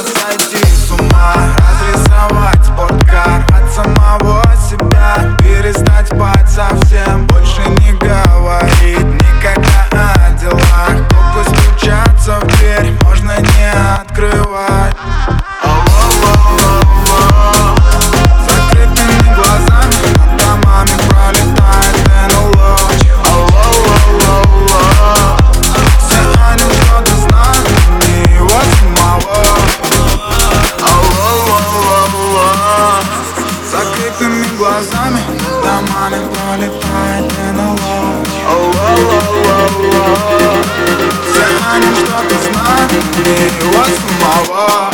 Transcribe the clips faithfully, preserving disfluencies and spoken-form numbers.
сойти с ума, разрисовать спорткар от самого себя, перестать спать совсем, больше не говорить никогда о делах. Только стучаться в дверь можно не открывать. Закрытыми глазами над домами пролетает НЛО. Все о нем что-то знают, не его самого. Закрытыми глазами над домами пролетает НЛО. Все о нем что-то знают, не его самого.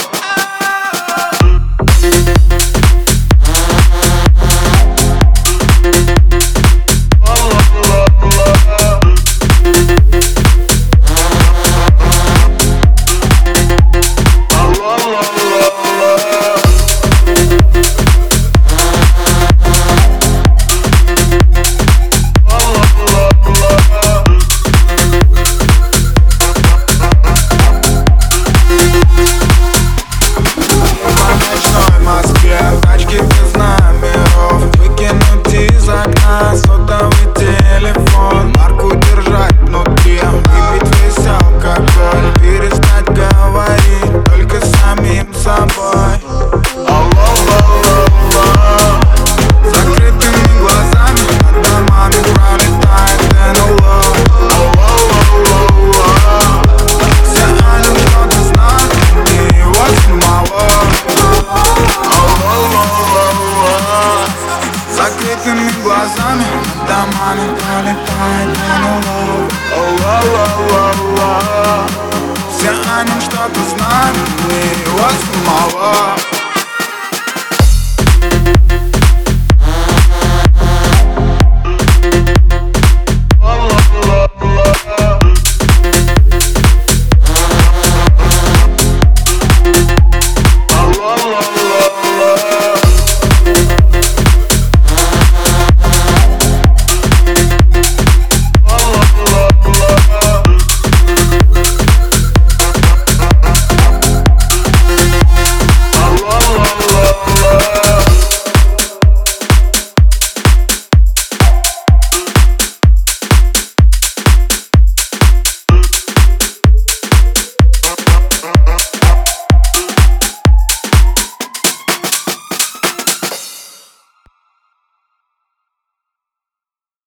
Сотовый телефон, марку держать внутри, выпить весь алкоголь, перестать говорить только самим собой. Закрытыми глазами над домами пролетает НЛО. Все о нем что-то знают, не его самого. Закрытыми глазами над домами пролетает НЛО. Все о нем что-то знают, не его самого.